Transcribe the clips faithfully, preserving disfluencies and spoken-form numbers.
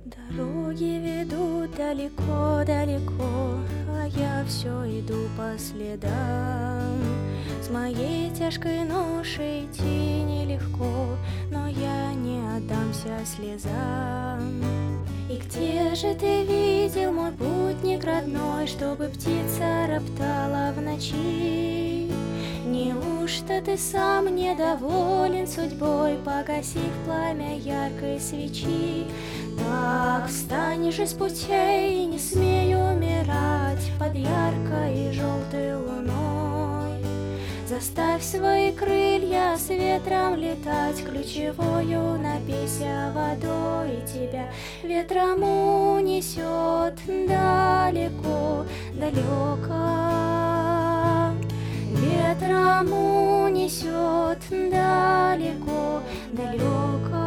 Дороги ведут далеко-далеко, а я все иду по следам. С моей тяжкой ношей идти нелегко, но я не отдамся слезам. И где же ты видел мой путник родной, чтобы птица роптала в ночи? Неужто ты сам недоволен судьбой, погасив пламя яркой свечи? Так встань же с путей, не смей умирать под яркой и желтой луной. Заставь свои крылья с ветром летать, ключевою напейся водой, и тебя ветром унесет далеко, далеко. Ветром унесет далеко, далеко.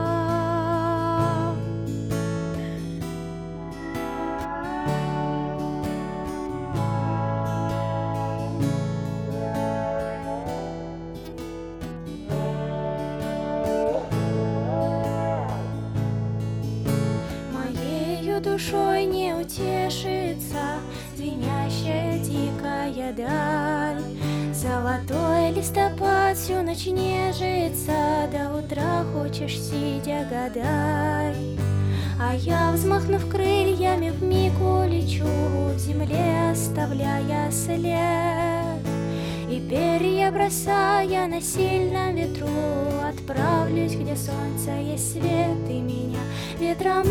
Душой не утешится звенящая дикая даль. Золотой листопад всю ночь нежится, до утра хочешь сидя гадай. А я, взмахнув крыльями, вмиг улечу, в земле оставляя след. И перья бросая на сильном ветру, отправлюсь, где солнце есть свет, и меня ветром